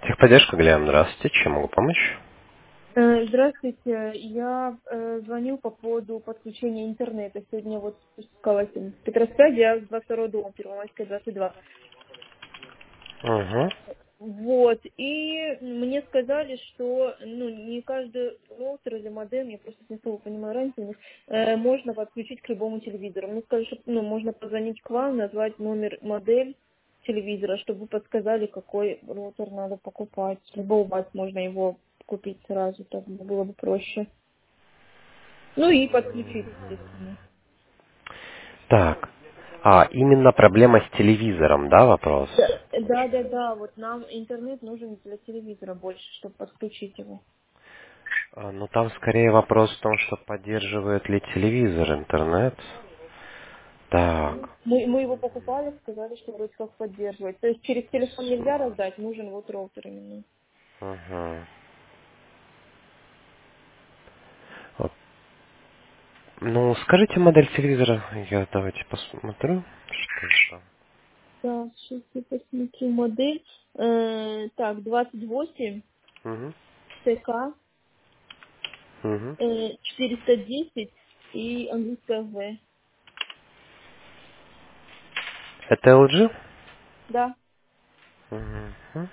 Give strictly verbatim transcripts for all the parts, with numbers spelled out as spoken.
Техподдержка, Глеб, здравствуйте. Чем могу помочь? Э, Здравствуйте. Я э, звоню по поводу подключения интернета. Сегодня вот спускалась в Петроспяде, я с двадцать второго дома, Первомайская, двадцать два. Угу. Вот. И мне сказали, что ну, не каждый роутер или модем, я просто не особо понимаю разницу, у них, э, можно подключить к любому телевизору. Мне сказали, что ну, можно позвонить к вам, назвать номер, модель телевизора, чтобы вы подсказали, какой роутер надо покупать. Либо у вас можно его купить сразу, так было бы проще. Ну и подключить, естественно. Так. А, именно проблема с телевизором, да, вопрос? Да, да, да, да, вот нам интернет нужен для телевизора больше, чтобы подключить его. А, ну, там скорее вопрос в том, что поддерживает ли телевизор интернет. Так. Мы, мы его покупали, сказали, что вроде как поддерживать. То есть через телефон нельзя раздать, нужен вот роутер именно. Угу. Вот. Ну, скажите модель телевизора. Я давайте посмотрю. Что это? Да, сейчас я посмотрю модель. Э, так, двадцать восемь Угу. ТК, Угу. э, четыреста десять и английская В. Это эл джи? Да. Угу.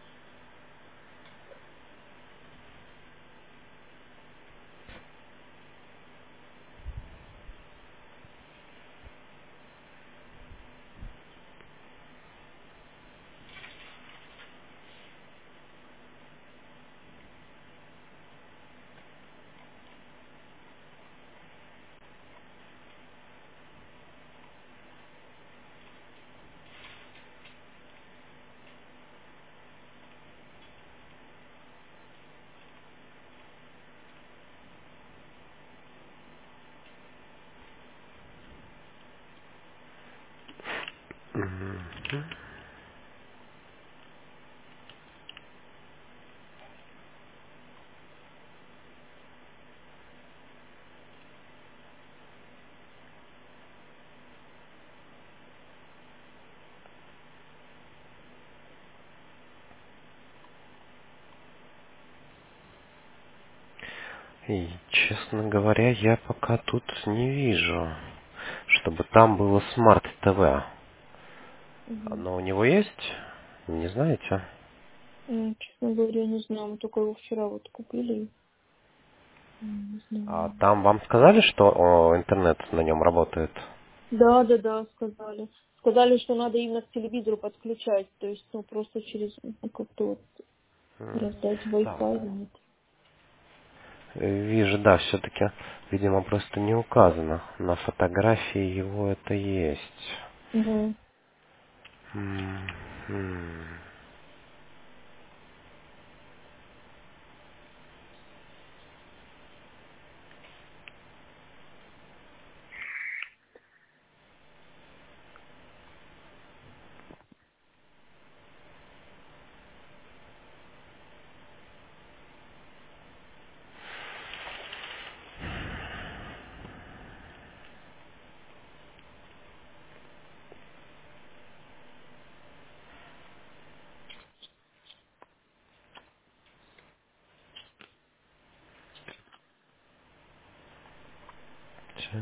Угу. И, честно говоря, я пока тут не вижу, чтобы там было смарт ТВ. Угу. Но у него есть? Не знаете? М, Честно говоря, не знаю, мы только его вчера вот купили. М, Не А знаю. там вам сказали, что о, интернет на нем работает? Да, да, да, сказали. Сказали, что надо именно к телевизору подключать, то есть, ну, просто через, ну, как-то вот М, раздать Так. Wi-Fi или нет. Э, Вижу, да, все-таки, видимо, просто не указано. На фотографии его это есть. Угу. М, м. Чё?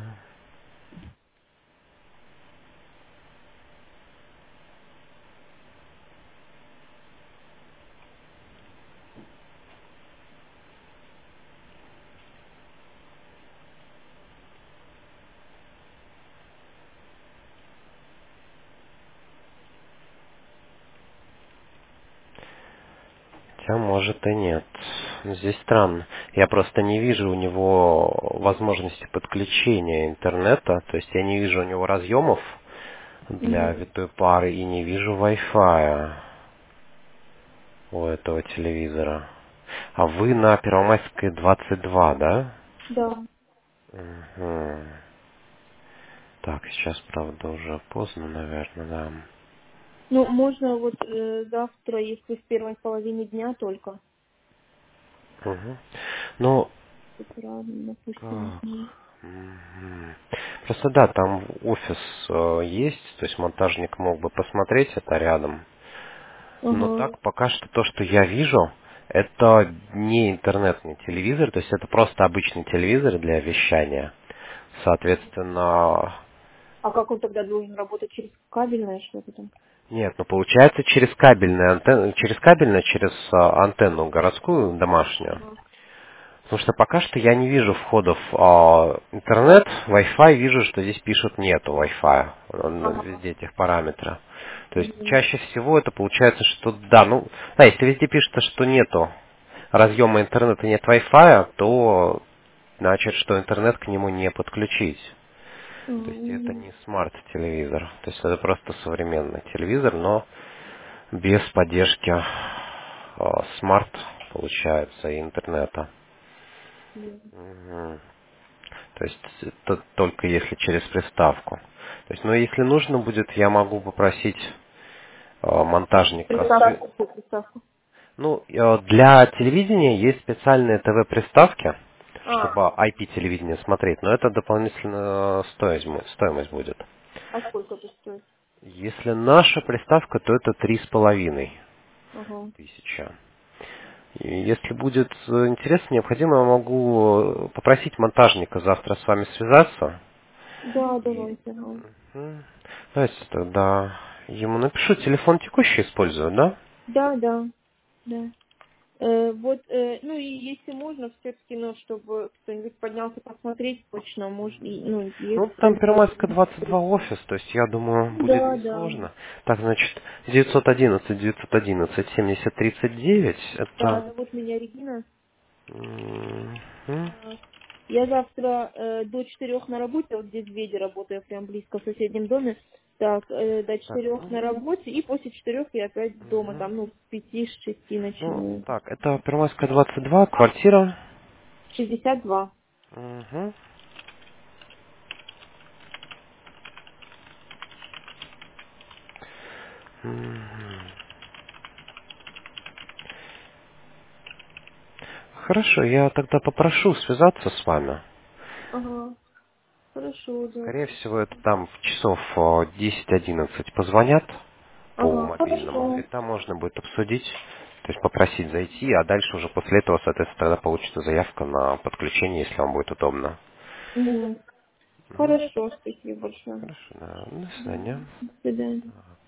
Хотя, может и нет. Здесь странно. Я просто не вижу у него возможности подключения интернета. То есть я не вижу у него разъемов для Угу. витой пары и не вижу Wi-Fi у этого телевизора. А вы на Первомайской двадцать два, да? Да. Мгм. Так, сейчас, правда, уже поздно, наверное, да. Ну, можно вот э, завтра, если в первой половине дня только, Мгм. Ну, с утра, допустим, как? не Мгм. Просто да, там офис э, есть, то есть монтажник мог бы посмотреть это рядом. Но Ага. так пока что то, что я вижу, это не интернетный телевизор, то есть это просто обычный телевизор для вещания. Соответственно, А как он тогда должен работать через кабельное что-то там? нет, ну получается через кабельную антенну, через кабельное, через а, антенну городскую, домашнюю. Ага. Потому что пока что я не вижу входов а, интернет, Wi-Fi, вижу, что здесь пишут нету Wi-Fi, он Ага. везде этих параметров. То есть Мгм. чаще всего это получается, что да, ну, да, если везде пишется, что нету разъема интернета, нет Wi-Fi, то значит, что интернет к нему не подключить. То есть это Мгм. не смарт-телевизор, то есть это просто современный телевизор, но без поддержки а, смарт, получается, и интернета. Мгм. То есть это только если через приставку. То есть, но если нужно будет, я могу попросить э, монтажника. све- Приставку, какую приставку? Ну, э, для телевидения есть специальные ТВ-приставки, А, чтобы ай пи-телевидение смотреть, но это дополнительная стоимость, му- стоимость будет. а сколько это стоит? Если наша приставка, то это три с половиной Ага. тысячи. И если будет э, интересно, необходимо, я могу э, попросить монтажника завтра с вами связаться. Да, И, давайте. Ага. мгм. Давайте тогда ему напишу, телефон текущий использую, да? Да, да, да. Э, вот, э, ну и если можно, все-таки, ну, чтобы кто-нибудь поднялся посмотреть точно, может, и, ну, Ну, если там будет. Первомайская двадцать два офис, то есть я думаю, будет Да, да. несложно. Так, значит, девятьсот одиннадцать девятьсот одиннадцать семьдесят тридцать девять, Да, это... зовут меня Регина. Мгм. А, Я завтра э, до четырех на работе, вот здесь в Веде работаю, прям близко в соседнем доме. Так, э, до Так, четырех ну, на работе, и после четырех я опять дома, мгм. там, ну, с пяти, с шести Ну, начинаю. так, это Первомайская двадцать два, квартира. Шестьдесят два. Мгм. Мгм. Хорошо, я тогда попрошу связаться с вами. Ага, хорошо, да. Скорее всего, это там в часов э, десять-одиннадцать позвонят по Ага, мобильному, и хорошо. там можно будет обсудить, то есть попросить зайти, а дальше уже после этого, соответственно, тогда получится заявка на подключение, если вам будет удобно. Мгм. Мгм. Хорошо, спасибо большое. Хорошо, да. До свидания. Мгм. До свидания.